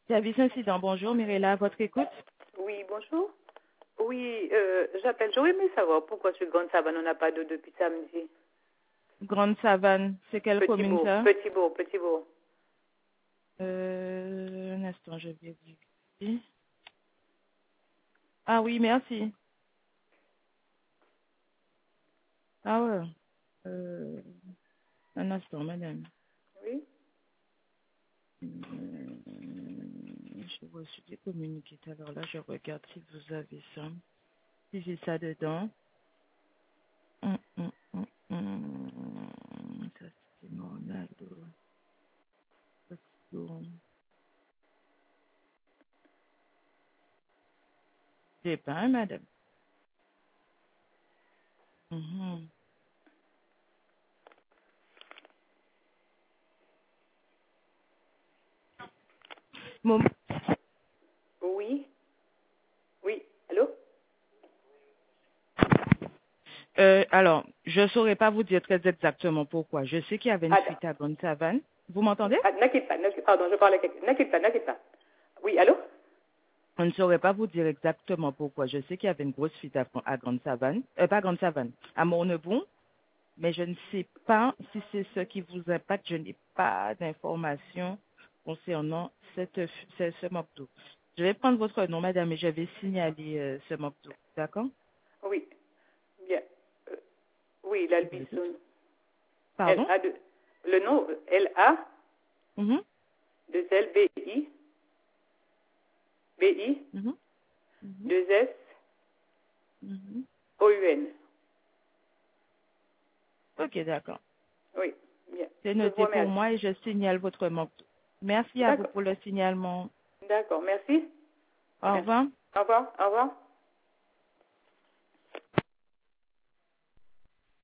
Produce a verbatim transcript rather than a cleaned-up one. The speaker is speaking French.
Service incident, bonjour, Mirella, à votre écoute. Oui, bonjour. Oui, euh, j'appelle. J'aurais aimé savoir pourquoi sur Grande Savane, on n'a pas d'eau depuis samedi. Grande Savane, c'est quelle Petit commune Bourg, ça? Petit Bourg, Petit Bourg. Euh, un instant, je vais vérifier. Ah oui, merci. Ah ouais. Euh, un instant, madame. Oui. Euh, je reçu des communiqués. Alors là, je regarde si vous avez ça. Si j'ai ça dedans. Hum, hum, hum, hum. Ça, c'est normal. J'ai pas, madame. Mhm. Mon- Oui. Oui. Allô? Euh, alors, je ne saurais pas vous dire très exactement pourquoi. Je sais qu'il y avait une Attends. fuite à Grande Savane. Vous m'entendez? Ah, n'inquiète pas, n'inquiète- pardon, je parle à quelqu'un. N'inquiète pas, n'inquiète pas. Oui, allô? On ne saurait pas vous dire exactement pourquoi. Je sais qu'il y avait une grosse fuite à, à Grande Savane, euh, pas Grande Savane, à Mornebon, mais je ne sais pas si c'est ce qui vous impacte. Je n'ai pas d'informations concernant cette, ce, ce mock d'eau. Je vais prendre votre nom, madame, et je vais signaler euh, ce mock d'eau. D'accord? Oui. Bien. Euh, oui, Je vous écoute. l'Albison. Pardon? L A deux. Le nom, L A Mhm, deux L B I B I mhm, mhm, deux S mhm. O U N. Ok, d'accord. Oui. Bien. C'est Je vous noté pour remercie. moi et je signale votre manque. Merci à vous D'accord. pour le signalement. D'accord. Merci. Au Merci. revoir. Au revoir. Au revoir.